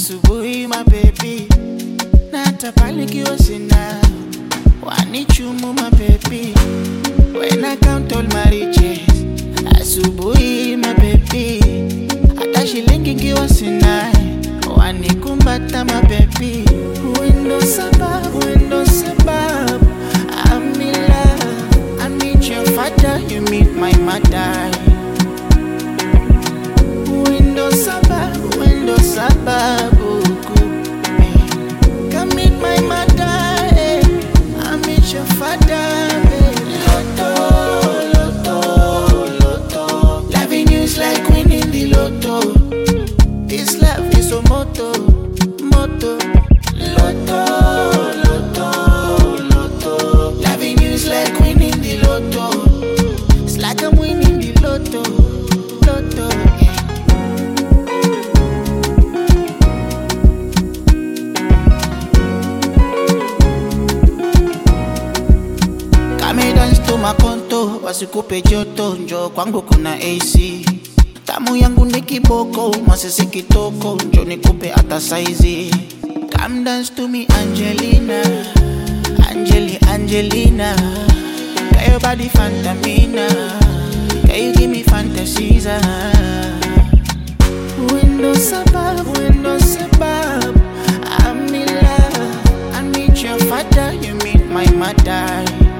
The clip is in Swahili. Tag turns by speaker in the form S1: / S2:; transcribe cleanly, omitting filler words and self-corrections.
S1: asubuhi my baby, na hata pale nikiwa sina wanichumu my baby. When I count all my riches, asubuhi my baby, hata shilingi nikiwa sina wanikumbata my baby. Wendo sababu I'm in love. I meet your father, you meet my mother. Wendo sababu come meet my mother. I meet your father. Lotto. Loving you is like winning the lotto. This love is a motto. Lotto. Loving you is like winning the lotto. It's like I'm winning the lotto. Kame dance to makonto, wasikupe joto, njo kwangu kuna AC. Tamu yangu ni kiboko, masisi kitoko, njo nikupe ata saizi. Come dance to me Angelina. Got your body fantamina. Can you give me fantasies? Wendo sababu I'm in love. I meet your father, you meet my mother.